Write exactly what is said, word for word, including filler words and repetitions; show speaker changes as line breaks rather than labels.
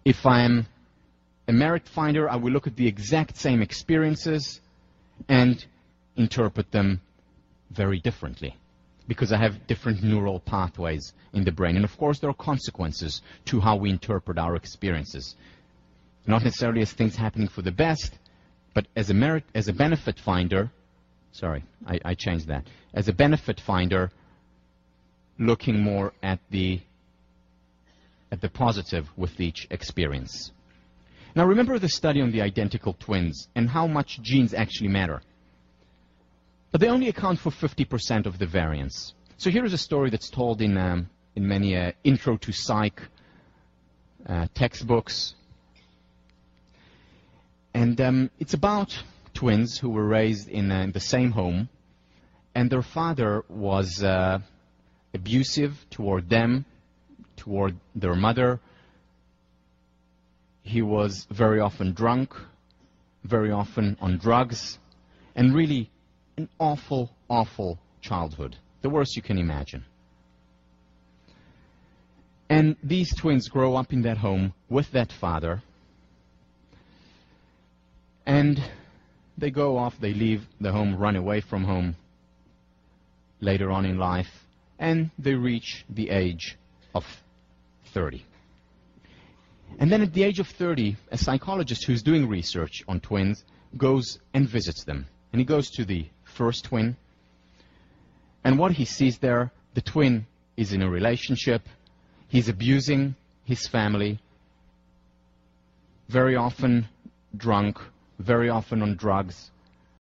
If I'm a merit finder, I will look at the exact same experiences and interpret them very differently, because I have different neural pathways in the brain. And of course, there are consequences to how we interpret our experiences. Not necessarily as things happening for the best, but as a merit, as a benefit finder, sorry, I, I changed that. As a benefit finder, looking more at the, at the positive with each experience. Now remember the study on the identical twins and how much genes actually matter. But they only account for fifty percent of the variance. So here is a story that's told in, um, in many uh, intro to psych uh, textbooks. And um, it's about twins who were raised in, uh, in the same home, and their father was uh, abusive toward them, toward their mother. He was very often drunk, very often on drugs, and really an awful, awful childhood, the worst you can imagine. And these twins grow up in that home with that father, and they go off, they leave the home, run away from home later on in life, and they reach the age of thirty. And then at the age of thirty, a psychologist who's doing research on twins goes and visits them. And he goes to the first twin, and what he sees there, the twin is in a relationship, he's abusing his family, very often drunk, very often on drugs,